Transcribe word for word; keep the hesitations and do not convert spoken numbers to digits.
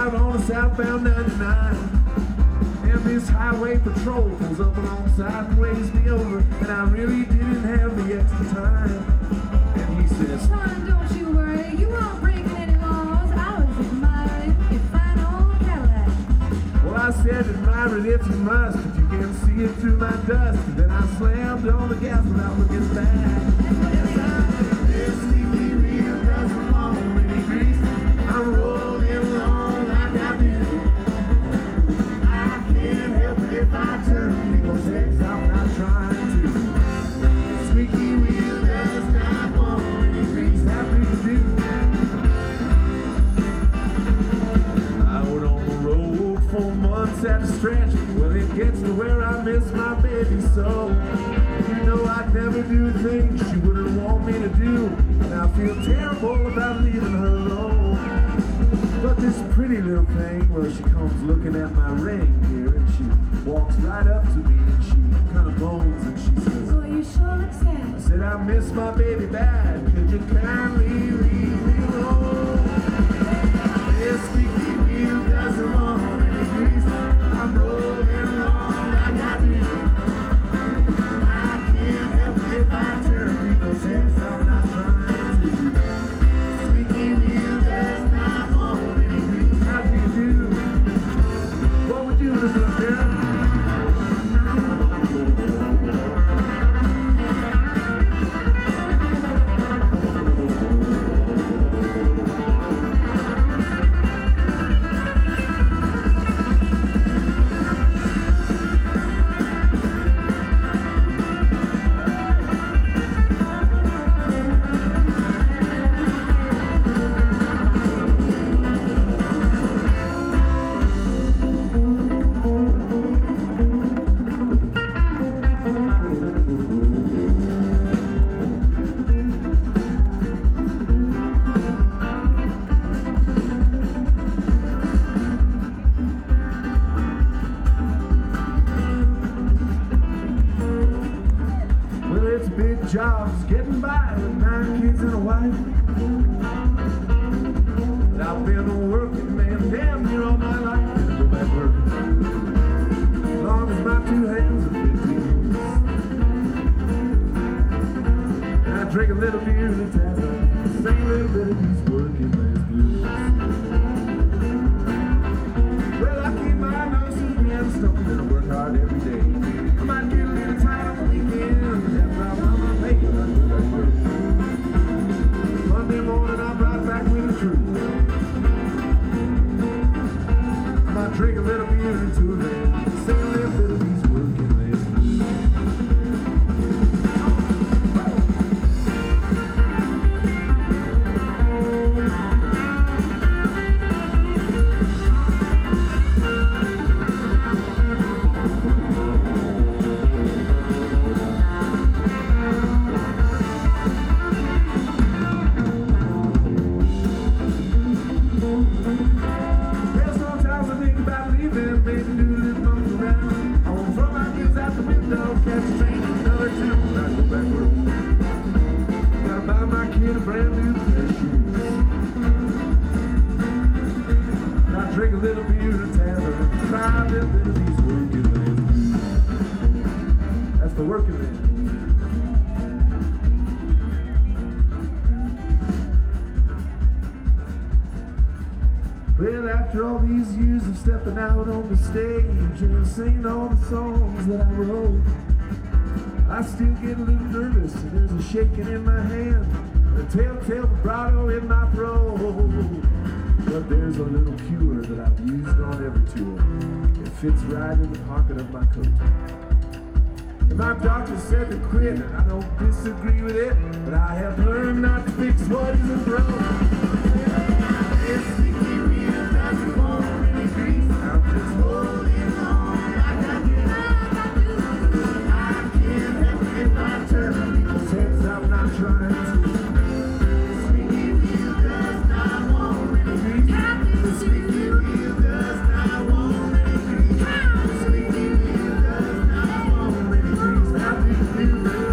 out on a southbound ninety-nine. And this highway patrol pulls up alongside and waves me over, and I really didn't have the extra time. And he says, "Son, don't you worry, you won't break any laws. I was admiring your fine old Cadillac." Well, I said, admire it if you must, but you can't see it through my dust. And then I slammed on the gas without looking back. Yes, I this sneaky wheel doesn't want any grease. I'm rolling along like I do. I can't help it if I turn people's heads. I'm not trying to. The squeaky wheel does not want any grease. Happy to do. I went on the road for months at a stretch. Well, it gets to where I miss my baby so. You know I'd never do things she wouldn't want me to do, and I feel terrible about leaving her alone. But this pretty little thing, well, she comes looking at my ring here, and she walks right up to me, and she kind of moans, and she says, "Boy, you sure look sad." I said, "I miss my baby bad. Could you kindly leave me alone? This squeaky wheel doesn't want any grease. I'm rolling along like I do. I can't help it if I turn people's heads. I'm not trying to. Squeaky wheel does not want any grease." How do you do? What would you do, little girl? Jobs, getting by with nine kids and a wife. But I've been a working man damn near all my life. And I go back working as long as my two hands are fifteen. And I drink a little beer in the tavern, sing a little bit of these working man's blues. Well, I keep my nose to the grindstone and I work hard every day. I might get a little tired on the weekend after I run my pay, but I go back work. Monday morning I'm right back with the crew. I might drink a little beer and two of them, sing a little bit of these working man's blues. Well, after all these years of stepping out on the stage and singing all the songs that I wrote, I still get a little nervous and there's a shaking in my hand and a telltale vibrato in my throat. But there's a little cure that I've used on every tour. It fits right in the pocket of my coat. And my doctor said to quit, and I don't disagree with it, but I have learned not to fix what isn't broke. This sneaky wheel doesn't want any grease. I'm just holding on like I do. I can't help it if I turn people's heads. I'm not trying to. The sneaky wheel does not want any grease. The sneaky wheel does not want any grease. The sneaky wheel does not want any grease. How do you do that?